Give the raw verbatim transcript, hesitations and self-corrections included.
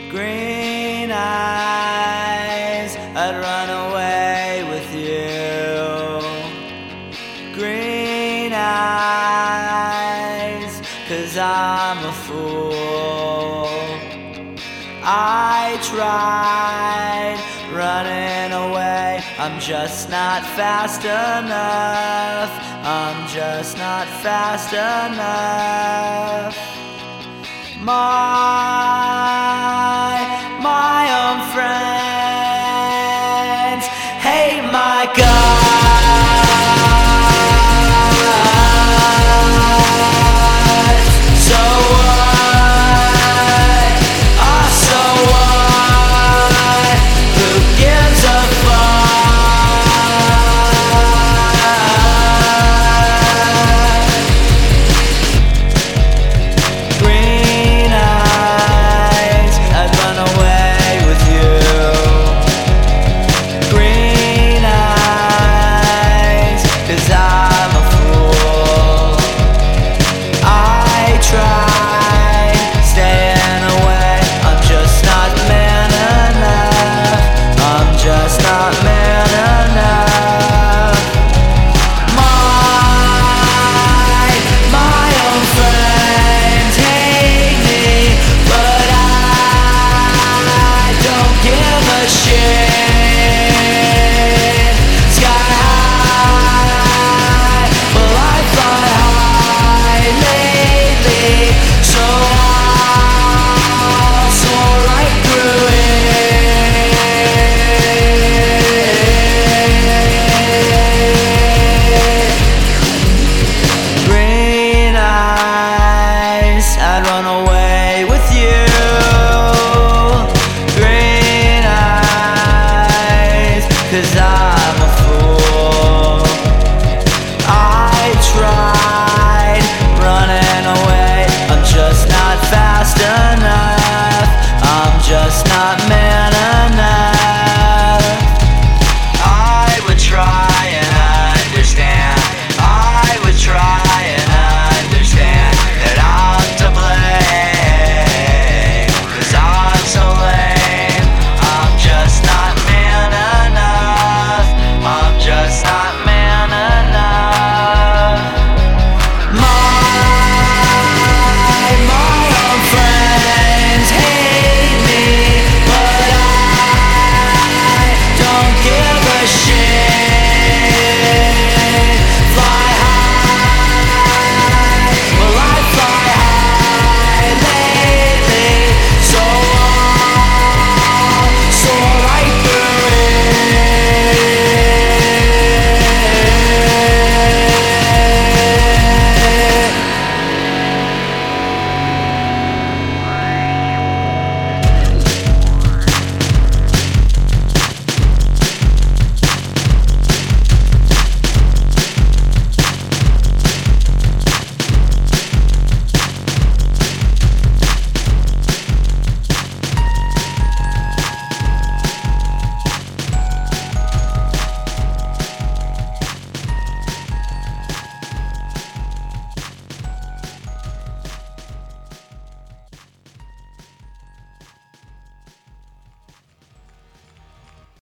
Green eyes, I'd run away with you. Green eyes, 'cause I'm a fool. I tried running away, I'm just not fast enough. I'm just not fast enough. My, my own friends hate my guts. So what? Oh, so what? Who gives a fuck? Green eyes, I'd run away with you. Green eyes, 'cause I'm a fool. I tried staying away, I'm just not man enough. I'm just not man enough. My, my own friends hate me, but I don't give a shit. Sky high, well I fly high lately, so I'll soar right through it. Green eyes, I'd run away with you. Green eyes, 'cause I